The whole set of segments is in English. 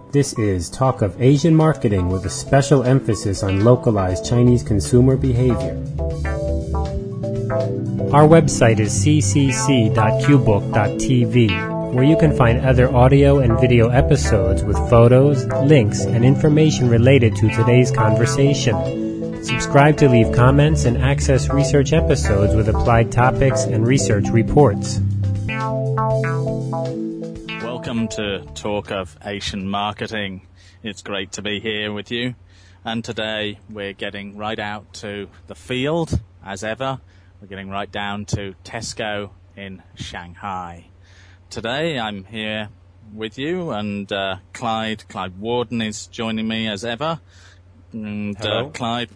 This is Talk of Asian Marketing with a special emphasis on localized Chinese consumer behavior. Our website is ccc.qbook.tv, where you can find other audio and video episodes with photos, links, and information related to today's conversation. Subscribe to leave comments and access research episodes with applied topics and research reports. Welcome to Talk of Asian Marketing. It's great to be here with you. And today we're getting right out to the field, as ever. We're getting right down to Tesco in Shanghai. Today I'm here with you, and Clyde Warden is joining me as ever. And Clyde,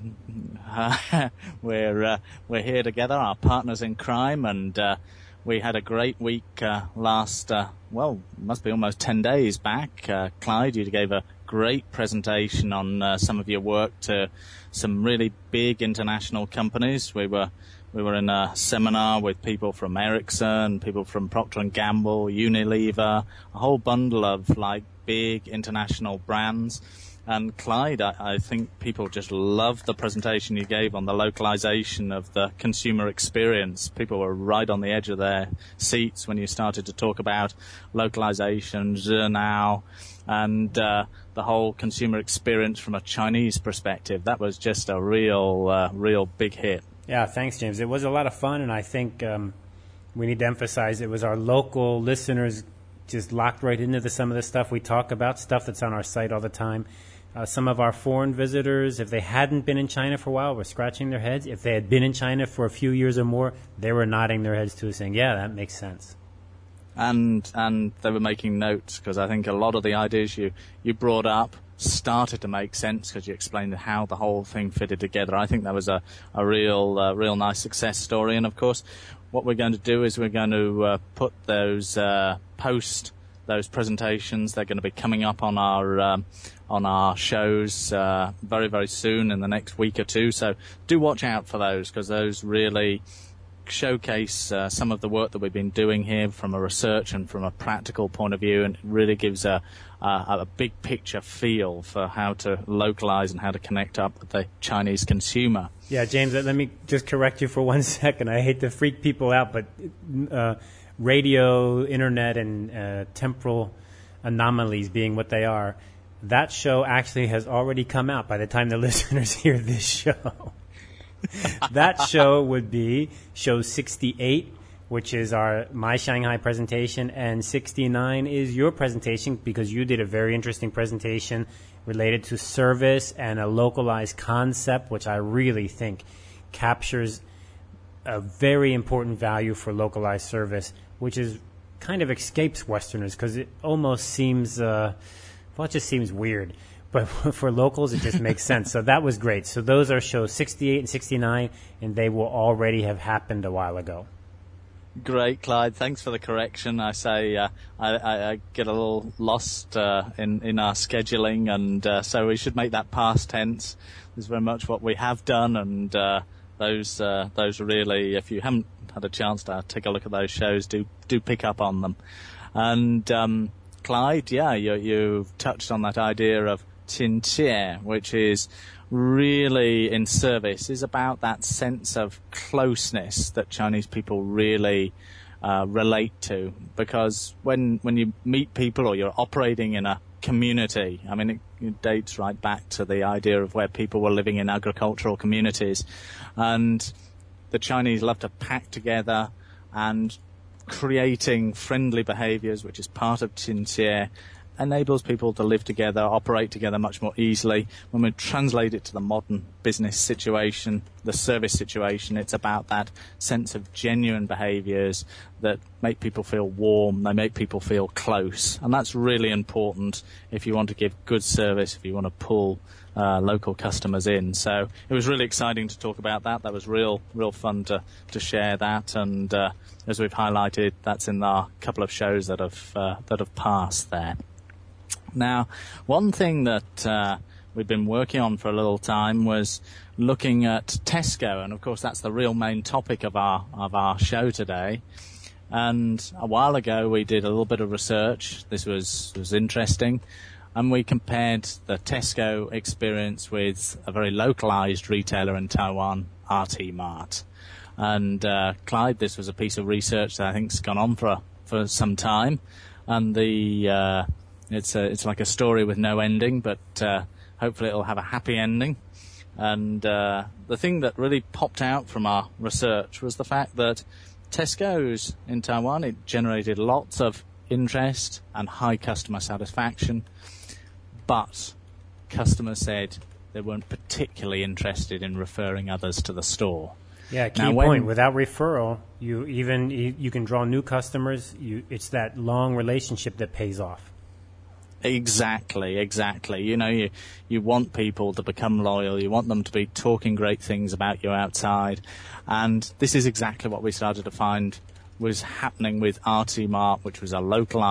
we're here together, our partners in crime, and we had a great week last, must be almost 10 days back. Clyde, you gave a great presentation on some of your work to some really big international companies. We were in a seminar with people from Ericsson, people from Procter & Gamble, Unilever, a whole bundle of big international brands. And Clyde, I think people just loved the presentation you gave on the localization of the consumer experience. People were right on the edge of their seats when you started to talk about localization, Zhenao, and the whole consumer experience from a Chinese perspective. That was just a real big hit. Yeah, thanks, James. It was a lot of fun, and I think we need to emphasize it was our local listeners just locked right into some of the stuff we talk about, stuff that's on our site all the time. Some of our foreign visitors, if they hadn't been in China for a while, were scratching their heads. If they had been in China for a few years or more, they were nodding their heads too, saying, yeah, that makes sense. And they were making notes, because I think a lot of the ideas you brought up started to make sense because you explained how the whole thing fitted together. I think that was a real nice success story. And of course, what we're going to do is we're going to put those those presentations. They're going to be coming up on our shows very, very soon in the next week or two. So do watch out for those, because those really showcase some of the work that we've been doing here from a research and from a practical point of view, and it really gives a big picture feel for how to localize and how to connect up with the Chinese consumer. Yeah, James, let me just correct you for 1 second. I hate to freak people out, but radio, internet, and temporal anomalies being what they are, that show actually has already come out by the time the listeners hear this show. That show would be show 68, which is my Shanghai presentation, and 69 is your presentation, because you did a very interesting presentation related to service and a localized concept, which I really think captures a very important value for localized service, which is kind of escapes Westerners, because it almost seems, it just seems weird. But for locals, it just makes sense. So that was great. So those are shows 68 and 69, and they will already have happened a while ago. Great, Clyde. Thanks for the correction. I say I get a little lost in our scheduling, and so we should make that past tense. This is very much what we have done, and those really, if you haven't had a chance to take a look at those shows, do pick up on them. And Clyde, yeah, you've touched on that idea of Qinjie, which is really in service, is about that sense of closeness that Chinese people really relate to. Because when you meet people or you're operating in a community, I mean, it dates right back to the idea of where people were living in agricultural communities. And the Chinese love to pack together, and creating friendly behaviors, which is part of Qinjie, enables people to live together, operate together much more easily. When we translate it to the modern business situation, the service situation, it's about that sense of genuine behaviors that make people feel warm, they make people feel close. And that's really important if you want to give good service, if you want to pull local customers in. So it was really exciting to talk about that. That was real fun to share that. And as we've highlighted, that's in our couple of shows that have passed there. Now, one thing that we've been working on for a little time was looking at Tesco, and of course that's the real main topic of our show today. And a while ago we did a little bit of research. This was interesting. and we compared the Tesco experience with a very localized retailer in Taiwan, RT Mart. And Clyde, this was a piece of research that I think's gone on for some time, and it's like a story with no ending, but hopefully it'll have a happy ending. And the thing that really popped out from our research was the fact that Tesco's in Taiwan, it generated lots of interest and high customer satisfaction, but customers said they weren't particularly interested in referring others to the store. Yeah, key point. Without referral, you can draw new customers. It's that long relationship that pays off. Exactly. You know, you want people to become loyal. You want them to be talking great things about you outside. And this is exactly what we started to find was happening with RT Mart, which was a local,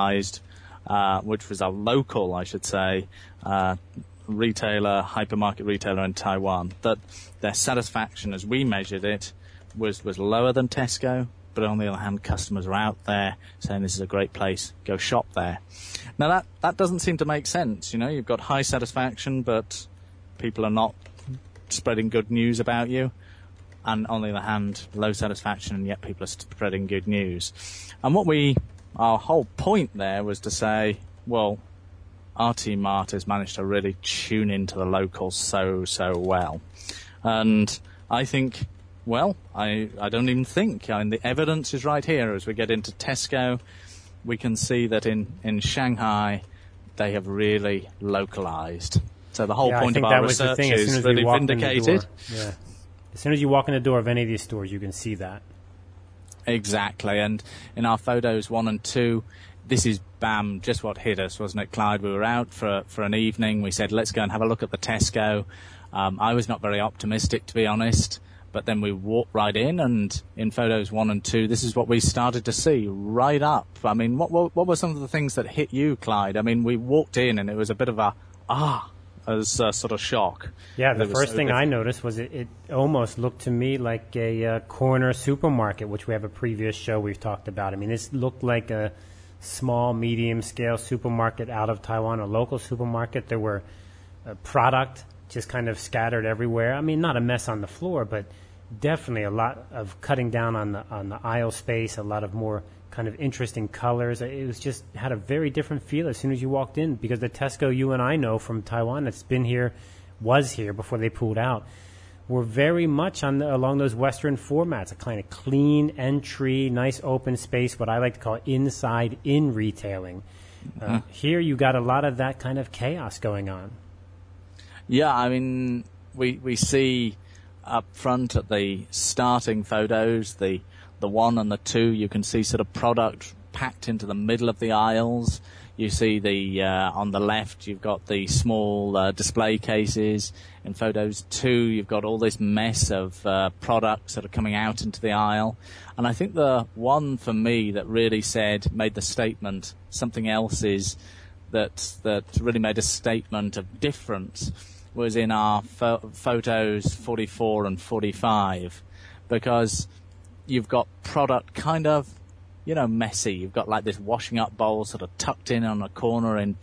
I should say, retailer, hypermarket retailer in Taiwan. That their satisfaction, as we measured it, was lower than Tesco. But on the other hand, customers are out there saying this is a great place, go shop there. Now that doesn't seem to make sense. You know, you've got high satisfaction, but people are not spreading good news about you. And on the other hand, low satisfaction, and yet people are spreading good news. And our whole point there was to say, well, RT Mart has managed to really tune into the locals so well. And I think, well, I don't even think. I mean, the evidence is right here. As we get into Tesco, we can see that in Shanghai, they have really localized. So the whole point of our research is really vindicated. Yeah. As soon as you walk in the door of any of these stores, you can see that. Exactly. And in our photos 1 and 2, this is, bam, just what hit us, wasn't it, Clyde? We were out for an evening. We said, let's go and have a look at the Tesco. I was not very optimistic, to be honest. But then we walked right in, and in photos 1 and 2, this is what we started to see right up. I mean, what were some of the things that hit you, Clyde? I mean, we walked in, and it was a bit of a sort of shock. Yeah, the first thing I noticed was it almost looked to me like a corner supermarket, which we have a previous show we've talked about. I mean, this looked like a small, medium-scale supermarket out of Taiwan, a local supermarket. There were product just kind of scattered everywhere. I mean, not a mess on the floor, but definitely a lot of cutting down on the aisle space, a lot of more kind of interesting colors. It was just had a very different feel as soon as you walked in, because the Tesco you and I know from Taiwan that's been here, was here before they pulled out, were very much along those Western formats, a kind of clean entry, nice open space, what I like to call inside-in retailing. Here you got a lot of that kind of chaos going on. Yeah, I mean, we see up front at the starting photos, the 1 and the 2, you can see sort of product packed into the middle of the aisles. You see on the left, you've got the small display cases. In photos 2, you've got all this mess of products that are coming out into the aisle. And I think the one for me that really made the statement, something else is that really made a statement of difference, was in our photos 44 and 45, because you've got product kind of, messy. You've got like this washing up bowl sort of tucked in on a corner in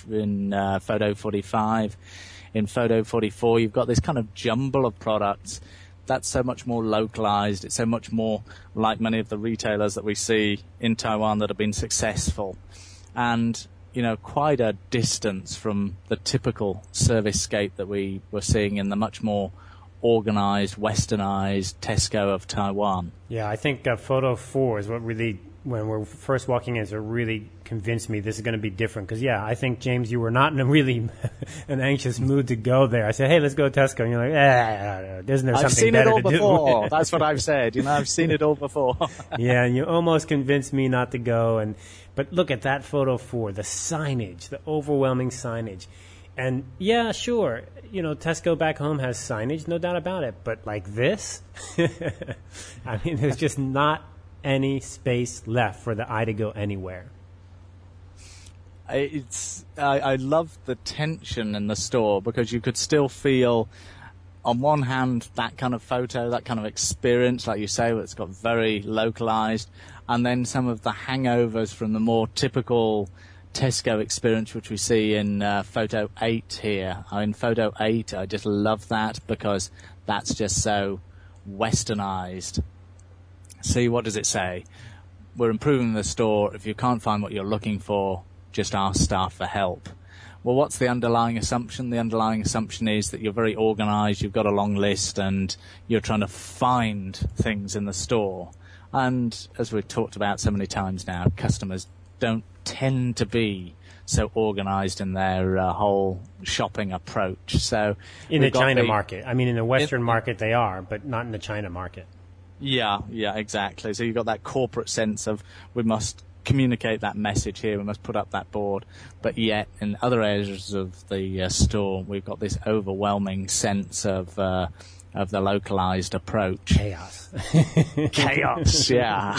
photo 45. In photo 44, you've got this kind of jumble of products that's so much more localized. It's so much more like many of the retailers that we see in Taiwan that have been successful. And quite a distance from the typical service scape that we were seeing in the much more organized, westernized Tesco of Taiwan. Yeah, I think photo 4 is what really, when we're first walking in, it really convinced me this is going to be different. Because, I think, James, you were not in a really an anxious mood to go there. I said, hey, let's go to Tesco. And you're like, isn't there something better to do? I've seen it all before. That's what I've said. I've seen it all before. Yeah, and you almost convinced me not to go. But look at that photo 4, the signage, the overwhelming signage. And, yeah, sure, Tesco back home has signage, no doubt about it. But like this, I mean, there's just not any space left for the eye to go anywhere. I love the tension in the store, because you could still feel, on one hand, that kind of photo, that kind of experience, like you say, where it's got very localized, and then some of the hangovers from the more typical Tesco experience, which we see in photo 8 here. In photo 8, I just love that because that's just so westernized. See, what does it say? We're improving the store. If you can't find what you're looking for, just ask staff for help. Well, what's the underlying assumption? The underlying assumption is that you're very organized, you've got a long list, and you're trying to find things in the store. And as we've talked about so many times now, customers don't tend to be so organized in their whole shopping approach. So in the China market. I mean, in the Western market they are, but not in the China market. Yeah, exactly. So you've got that corporate sense of we must communicate that message here, we must put up that board. But yet, in other areas of the store, we've got this overwhelming sense of the localized approach. Chaos. Chaos, yeah.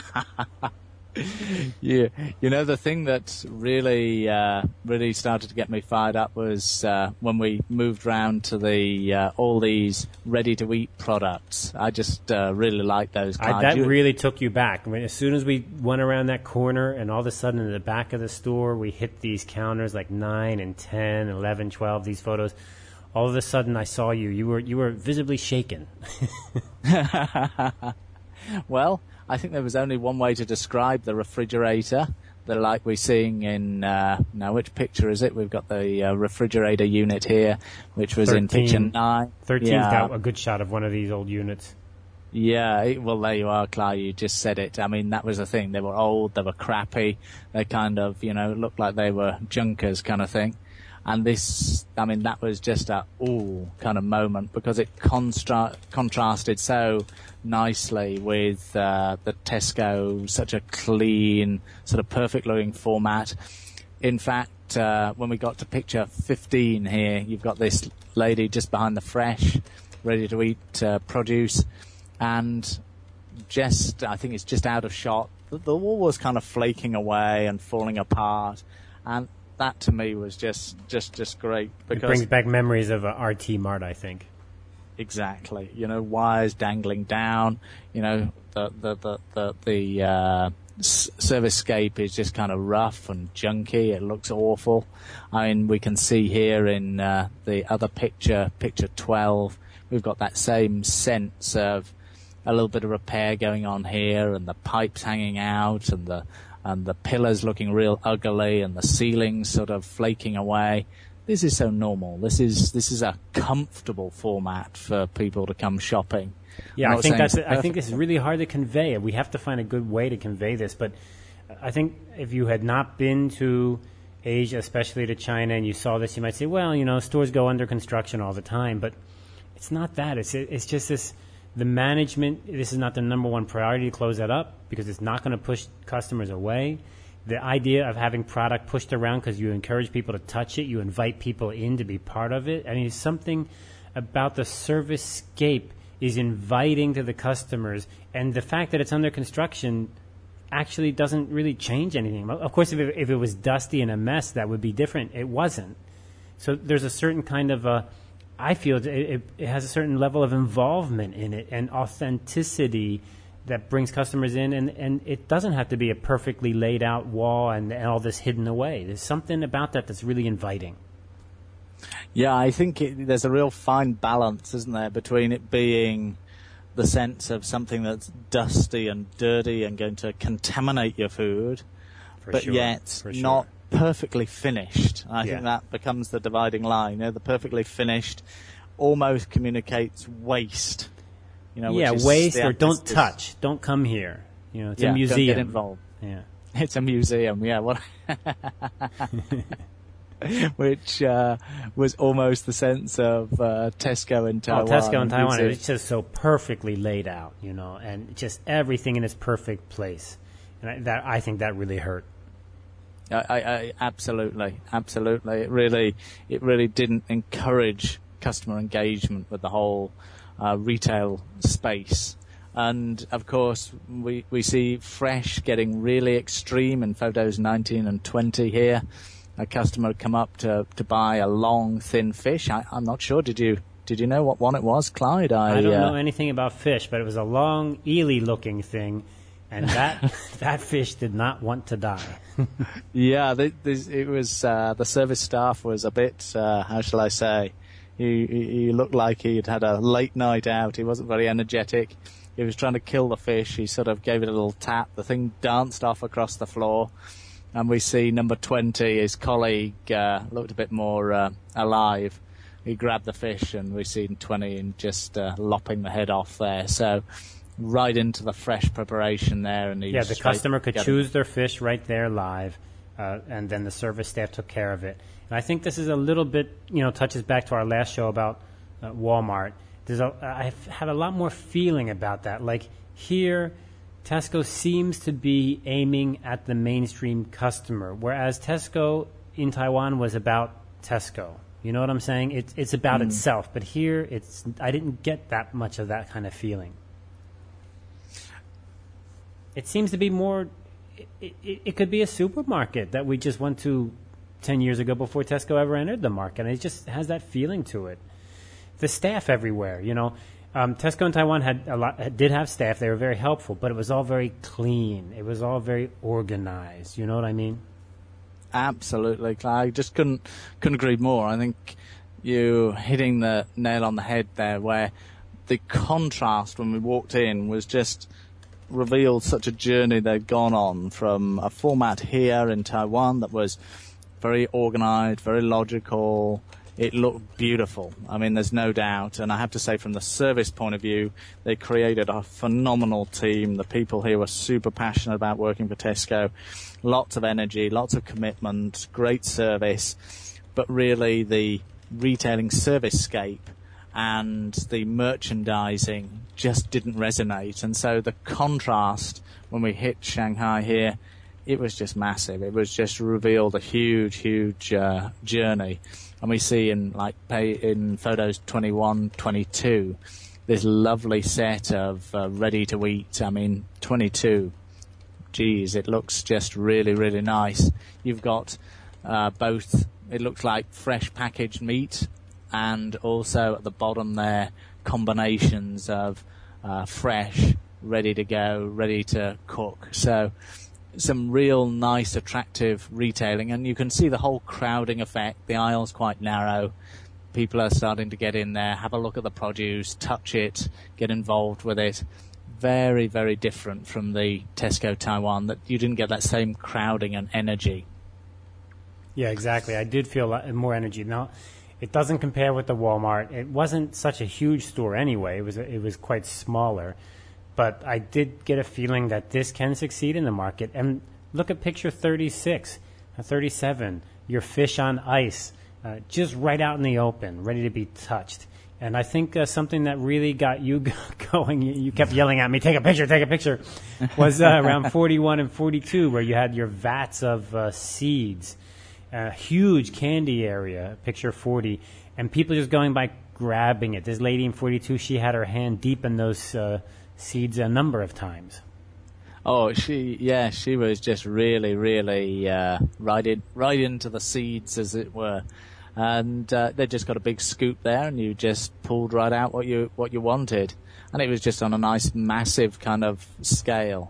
Yeah, you know, the thing that really started to get me fired up was when we moved round to the all these ready-to-eat products. I just really like those. That really took you back. I mean, as soon as we went around that corner, and all of a sudden in the back of the store, we hit these counters like 9 and 10, 11, 12. These photos. All of a sudden, I saw you. You were visibly shaken. Well, I think there was only one way to describe the refrigerator, like we're seeing in, now which picture is it? We've got the refrigerator unit here, which was 13, in picture 9. 13's got a good shot of one of these old units. Yeah, well, there you are, Clive, you just said it. I mean, that was the thing. They were old, they were crappy, they kind of, looked like they were junkers kind of thing. And this, I mean, that was just a ooh kind of moment because it contrasted so nicely with the Tesco, such a clean, sort of perfect-looking format. In fact, when we got to picture 15 here, you've got this lady just behind the fresh, ready-to-eat produce, and I think it's just out of shot. The wall was kind of flaking away and falling apart, and that to me was just great because it brings back memories of RT Mart, I think. Exactly. Wires dangling down. The service-scape is just kind of rough and junky. It looks awful. I mean, we can see here in the other picture 12, we've got that same sense of a little bit of repair going on here, and the pipes hanging out, and the pillars looking real ugly, and the ceilings sort of flaking away. This is so normal. This is a comfortable format for people to come shopping. Yeah, I think it's really hard to convey. We have to find a good way to convey this. But I think if you had not been to Asia, especially to China, and you saw this, you might say, well, stores go under construction all the time. But it's not that. It's just this. The management, this is not the number one priority to close that up because it's not going to push customers away. The idea of having product pushed around because you encourage people to touch it, you invite people in to be part of it. I mean, something about the service-scape is inviting to the customers, and the fact that it's under construction actually doesn't really change anything. Of course, if it was dusty and a mess, that would be different. It wasn't. So there's a certain kind of I feel it has a certain level of involvement in it and authenticity that brings customers in, and it doesn't have to be a perfectly laid out wall and all this hidden away. There's something about that that's really inviting. Yeah, I think there's a real fine balance, isn't there, between it being the sense of something that's dusty and dirty and going to contaminate your food, yet not perfectly finished. I think that becomes the dividing line. The perfectly finished almost communicates waste. Waste or don't touch, don't come here. It's a museum. Don't get involved. Yeah, it's a museum. Yeah, what? Which was almost the sense of Tesco in Taiwan. Tesco in Taiwan, it's just so perfectly laid out, and just everything in its perfect place. And I think that really hurt. I absolutely. It really didn't encourage customer engagement with the whole retail space. And of course, we see fresh getting really extreme in photos 19 and 20 here. A customer had come up to buy a long, thin fish. I'm not sure. Did you know what one it was, Clyde? I don't know anything about fish, but it was a long, eely-looking thing. And that fish did not want to die. Yeah, it was the service staff was a bit, how shall I say, he looked like he'd had a late night out. He wasn't very energetic. He was trying to kill the fish. He sort of gave it a little tap. The thing danced off across the floor. And we see number 20, his colleague, looked a bit more alive. He grabbed the fish, and we see 20 and just lopping the head off there. So right into the fresh preparation there. And the customer could choose their fish right there live, and then the service staff took care of it. And I think this is a little bit, touches back to our last show about Walmart. I have a lot more feeling about that. Like here, Tesco seems to be aiming at the mainstream customer, whereas Tesco in Taiwan was about Tesco. You know what I'm saying? It's about itself. But here, I didn't get that much of that kind of feeling. It seems to be more. It could be a supermarket that we just went to 10 years ago before Tesco ever entered the market. And it just has that feeling to it. The staff everywhere, Tesco in Taiwan did have staff. They were very helpful, but it was all very clean. It was all very organized. You know what I mean? Absolutely, I just couldn't agree more. I think you're hitting the nail on the head there, where the contrast when we walked in was just revealed such a journey they'd gone on from a format here in Taiwan that was very organized, very logical. It looked beautiful. I mean, there's no doubt. And I have to say, from the service point of view, they created a phenomenal team. The people here were super passionate about working for Tesco. Lots of energy, lots of commitment, great service. But really, the retailing service-scape and the merchandising just didn't resonate. And so the contrast when we hit Shanghai here, it was just massive. It was just revealed a huge, huge journey. And we see in photos 21, 22, this lovely set of ready-to-eat. I mean, 22, geez, it looks just really, really nice. You've got both, it looks like fresh packaged meat, and also at the bottom there, combinations of fresh, ready to go, ready to cook. So some real nice, attractive retailing, and you can see the whole crowding effect. The aisle's quite narrow. People are starting to get in there, have a look at the produce, touch it, get involved with it. Very, very different from the Tesco Taiwan, that you didn't get that same crowding and energy. Yeah, exactly. I did feel more energy. Now, it doesn't compare with the Walmart. It wasn't such a huge store anyway. It was quite smaller. But I did get a feeling that this can succeed in the market. And look at picture 36, 37, your fish on ice, just right out in the open, ready to be touched. And I think something that really got you going, you kept yelling at me, take a picture, was around 41 and 42, where you had your vats of seeds, a huge candy area, picture 40, and people just going by grabbing it. This lady in 42, she had her hand deep in those seeds a number of times. Oh, she was just really, really right into the seeds, as it were. And they just got a big scoop there, and you just pulled right out what you wanted, and it was just on a nice, massive kind of scale.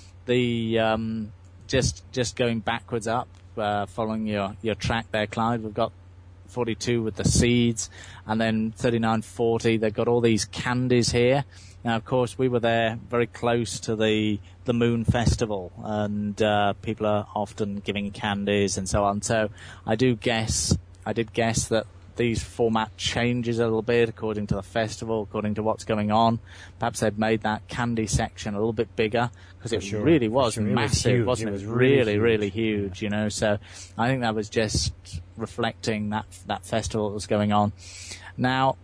The just going backwards up, following your track there, Clyde. We've got 42 with the seeds, and then 39, 40. They've got all these candies here. Now, of course, we were there very close to the Moon Festival, and people are often giving candies and so on. So I did guess that these format changes a little bit according to the festival, according to what's going on. Perhaps they've made that candy section a little bit bigger, because it really was massive, wasn't it? It was really, really huge, you know. So I think that was just reflecting that festival that was going on. Now,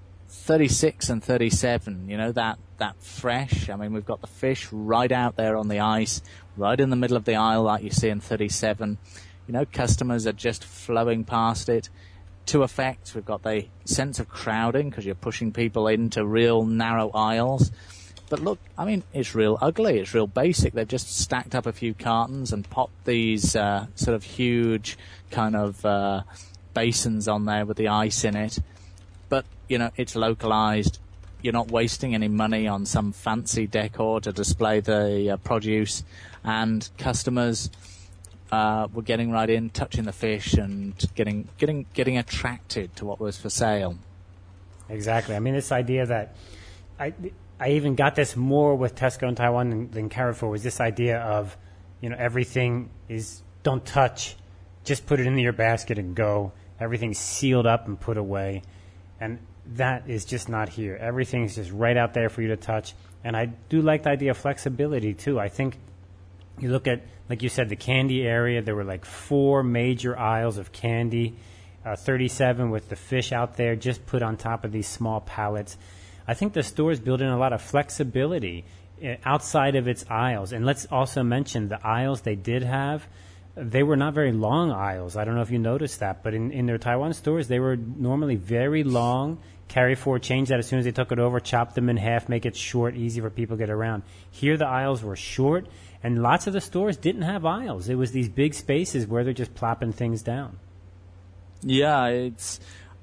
36 and 37, you know, that fresh. I mean, we've got the fish right out there on the ice, right in the middle of the aisle, like you see in 37. You know, customers are just flowing past it. To effect, we've got the sense of crowding, because you're pushing people into real narrow aisles. But look, I mean, it's real ugly. It's real basic. They've just stacked up a few cartons and popped these sort of huge kind of basins on there with the ice in it. But, you know, it's localized, You're not wasting any money on some fancy decor to display the produce, and customers were getting right in, touching the fish, and getting attracted to what was for sale. Exactly. I mean, this idea that I even got this more with Tesco in Taiwan than Carrefour, was this idea of, everything is don't touch, just put it into your basket and go. Everything's sealed up and put away. And that is just not here. Everything's just right out there for you to touch. And I do like the idea of flexibility, too. I think you look at, like you said, the candy area. There were like 4 major aisles of candy, 37 with the fish out there just put on top of these small pallets. I think the store's building a lot of flexibility outside of its aisles. And let's also mention the aisles they did have. They were not very long aisles. I don't know if you noticed that, but in their Taiwan stores, they were normally very long. Carrefour changed that as soon as they took it over, chopped them in half, make it short, easy for people to get around. Here the aisles were short, and lots of the stores didn't have aisles. It was these big spaces where they're just plopping things down. Yeah, it's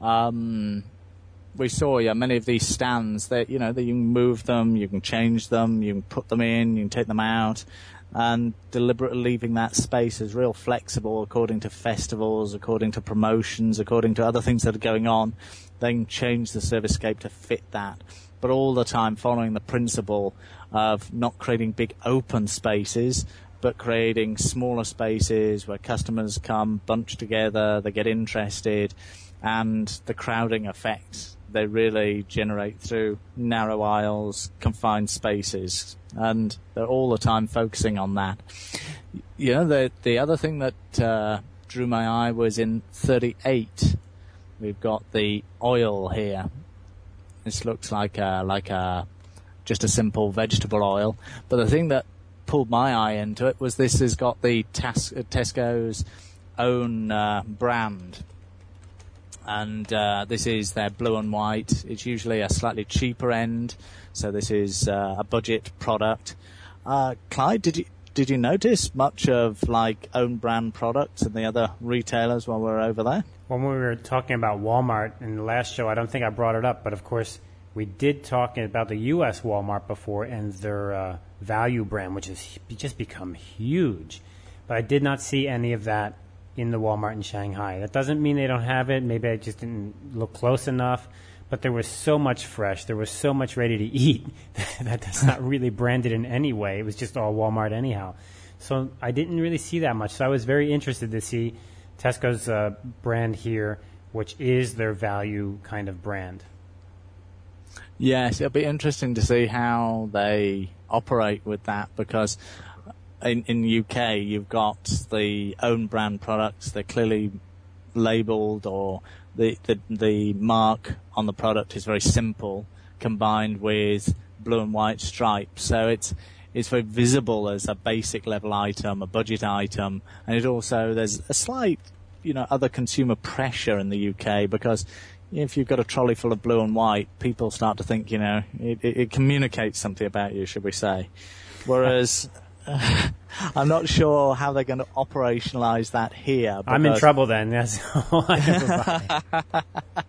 we saw many of these stands that that you can move them, you can change them, you can put them in, you can take them out, and deliberately leaving that space as real flexible according to festivals, according to promotions, according to other things that are going on. They can change the servicescape to fit that, but all the time following the principle of not creating big open spaces, but creating smaller spaces where customers come, bunch together, they get interested, and the crowding effect they really generate through narrow aisles, confined spaces, and they're all the time focusing on that. The other thing that drew my eye was in 38. We've got the oil here. This looks like just a simple vegetable oil, but the thing that pulled my eye into it was this has got the Tesco's own brand. And this is their blue and white. It's usually a slightly cheaper end, so this is a budget product. Clyde, did you notice much of own brand products and the other retailers while we were over there? When we were talking about Walmart in the last show, I don't think I brought it up, but of course we did talk about the U.S. Walmart before and their value brand, which has just become huge. But I did not see any of that in the Walmart in Shanghai. That doesn't mean they don't have it. Maybe I just didn't look close enough. But there was so much fresh. There was so much ready to eat that's not really branded in any way. It was just all Walmart anyhow. So I didn't really see that much. So I was very interested to see Tesco's brand here, which is their value kind of brand. Yes, it'll be interesting to see how they operate with that, because in the UK, you've got the own brand products. They're clearly labelled, or the mark on the product is very simple, combined with blue and white stripes. So it's very visible as a basic level item, a budget item, and it also there's a slight other consumer pressure in the UK, because if you've got a trolley full of blue and white, people start to think it communicates something about you, should we say? Whereas I'm not sure how they're going to operationalize that here. I'm in trouble then. That's all I ever buy.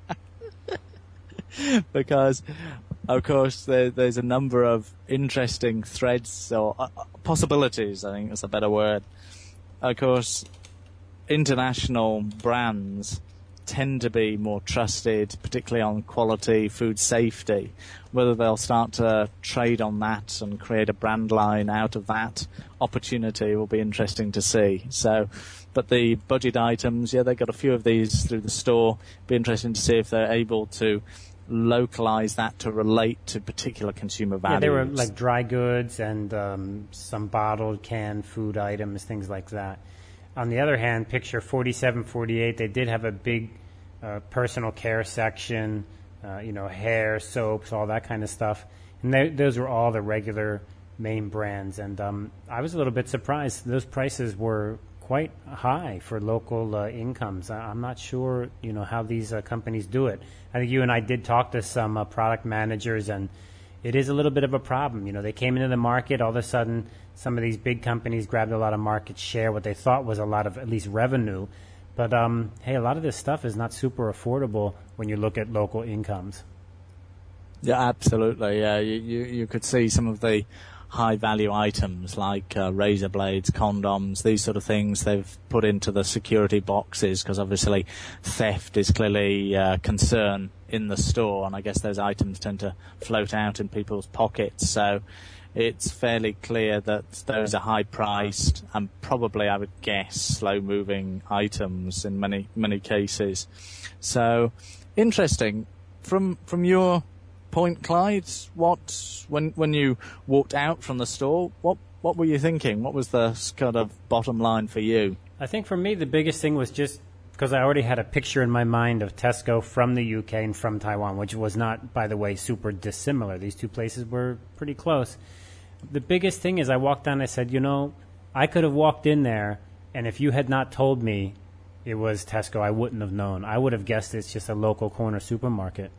Because, of course, there's a number of interesting threads or possibilities, I think that's a better word. Of course, international brands tend to be more trusted, particularly on quality, food safety. Whether they'll start to trade on that and create a brand line out of that opportunity will be interesting to see. So, but the budget items, they've got a few of these through the store. Be interesting to see if they're able to localize that to relate to particular consumer values. Yeah, they were like dry goods and some bottled canned food items, things like that. On the other hand, picture 4748, they did have a big personal care section, hair, soaps, all that kind of stuff. And those were all the regular main brands. And I was a little bit surprised. Those prices were quite high for local incomes. I'm not sure, how these companies do it. I think you and I did talk to some product managers, and it is a little bit of a problem. They came into the market, all of a sudden some of these big companies grabbed a lot of market share, what they thought was a lot of at least revenue. But, hey, a lot of this stuff is not super affordable when you look at local incomes. Yeah, absolutely. Yeah, you could see some of the high value items like razor blades, condoms, these sort of things they've put into the security boxes because obviously theft is clearly a concern in the store, and I guess those items tend to float out in people's pockets. So it's fairly clear that those are high priced and probably, I would guess, slow moving items in many cases. So interesting. From your point, Clyde, when you walked out from the store, what were you thinking? What was the kind of bottom line for you? I think for me the biggest thing was just because I already had a picture in my mind of Tesco from the UK and from Taiwan, which was not, by the way, super dissimilar. These two places were pretty close. The biggest thing is I walked down and I said, I could have walked in there, and if you had not told me it was Tesco, I wouldn't have known. I would have guessed it's just a local corner supermarket.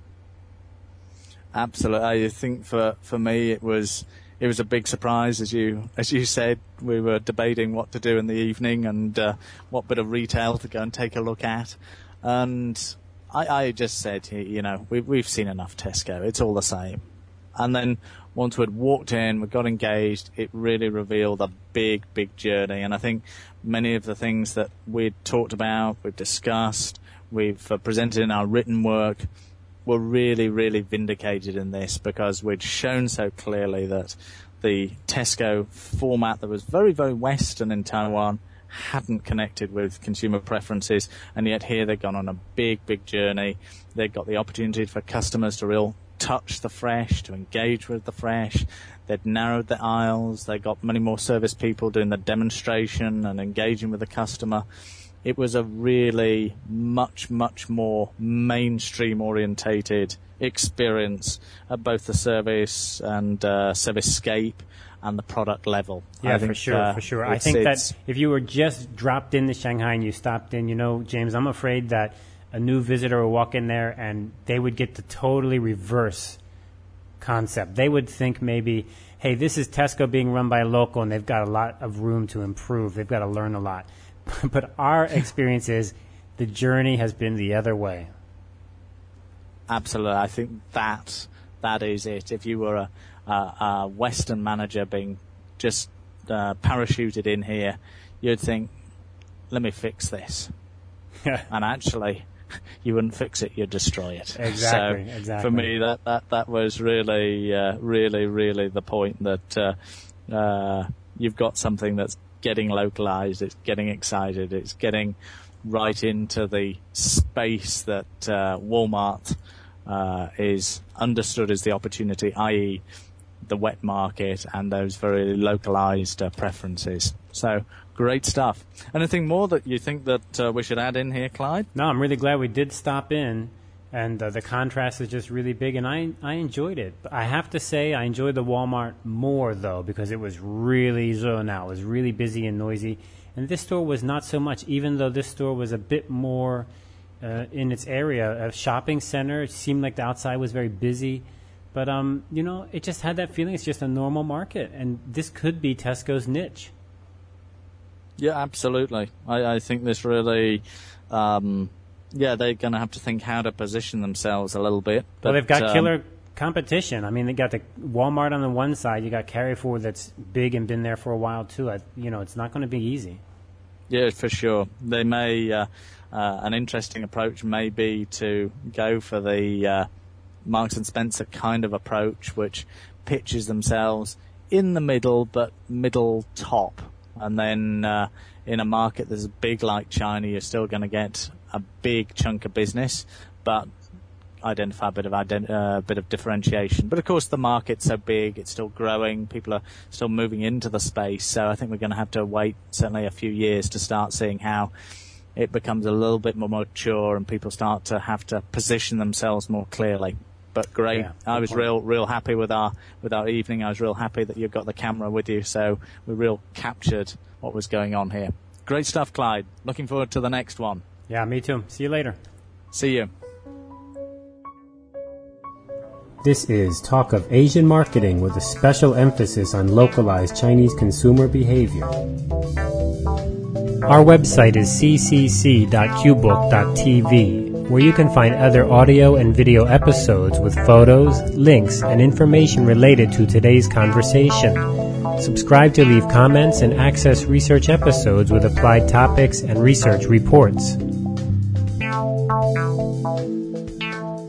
Absolutely. I think for me it was a big surprise, as you said. We were debating what to do in the evening and what bit of retail to go and take a look at. And I just said, we've seen enough Tesco. It's all the same. And then once we'd walked in, we got engaged, it really revealed a big, big journey. And I think many of the things that we'd talked about, we've discussed, we've presented in our written work, were really, really vindicated in this because we'd shown so clearly that the Tesco format that was very, very Western in Taiwan hadn't connected with consumer preferences, and yet here they've gone on a big, big journey. They've got the opportunity for customers to really touch the fresh, to engage with the fresh. They'd narrowed the aisles. They got many more service people doing the demonstration and engaging with the customer. It was a really much, much more mainstream orientated experience at both the service and servicescape and the product level. Yeah, for sure. I think that if you were just dropped into Shanghai and you stopped in, James, I'm afraid that a new visitor would walk in there and they would get the totally reverse concept. They would think maybe, hey, this is Tesco being run by a local and they've got a lot of room to improve. They've got to learn a lot. But our experience is the journey has been the other way. Absolutely. I think that is it. If you were a Western manager being just parachuted in here, you'd think, let me fix this. And actually, you wouldn't fix it, you'd destroy it. Exactly. For me, that was really, really the point that you've got something that's getting localized, it's getting excited, it's getting right into the space that Walmart is understood as the opportunity, i.e. the wet market and those very localized preferences. So, great stuff. Anything more that you think that we should add in here, Clyde? No, I'm really glad we did stop in, and the contrast is just really big, and I enjoyed it. But I have to say I enjoyed the Walmart more, though, because it was really zone out. It was really busy and noisy. And this store was not so much, even though this store was a bit more in its area. A shopping center, it seemed like the outside was very busy. But, it just had that feeling it's just a normal market, and this could be Tesco's niche. Yeah, absolutely. I think this really... they're going to have to think how to position themselves a little bit. But, well, they've got killer competition. I mean, they got the Walmart on the one side. You got Carrefour that's big and been there for a while, too. It's not going to be easy. Yeah, for sure. They may, an interesting approach may be to go for the Marks & Spencer kind of approach, which pitches themselves in the middle, but middle top. And then in a market that's big like China, you're still going to get a big chunk of business, but identify a bit of differentiation. But of course, the market's so big, it's still growing. People are still moving into the space. So I think we're going to have to wait certainly a few years to start seeing how it becomes a little bit more mature and people start to have to position themselves more clearly. But great. Yeah, I was real happy with our evening. I was real happy that you've got the camera with you, so we real captured what was going on here. Great stuff, Clyde. Looking forward to the next one. Yeah, me too. See you later. See you. This is Talk of Asian Marketing with a special emphasis on localized Chinese consumer behavior. Our website is ccc.qbook.tv. where you can find other audio and video episodes with photos, links, and information related to today's conversation. Subscribe to leave comments and access research episodes with applied topics and research reports.